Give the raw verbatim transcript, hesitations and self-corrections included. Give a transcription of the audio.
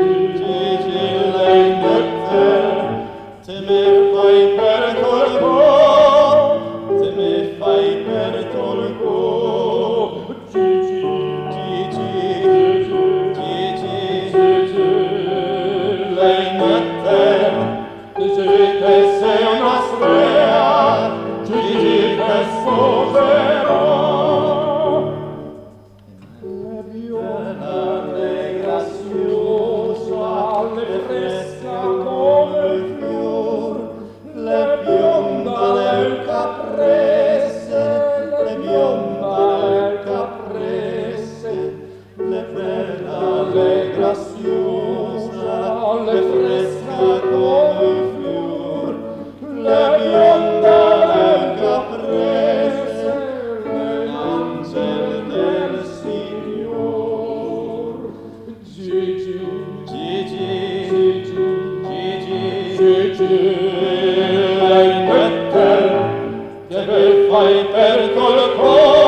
Gigi lei notte, te me fai per colpo, te me fai per colpo. Gigi, Gigi, Gigi, Gigi, lei notte, Gigi che sei una stella, Gigi che sofferò. Le bionda, le graziosa, le fresca come il fior, le bionda, le caprese, le bionda, le caprese, le bella, le graziosa, le fresca come il fior, le bionda, le caprese, le angel del Signor. Gigi, Gigi, Gigi, Gigi, Gigi, lei mette, te me fai per colpo.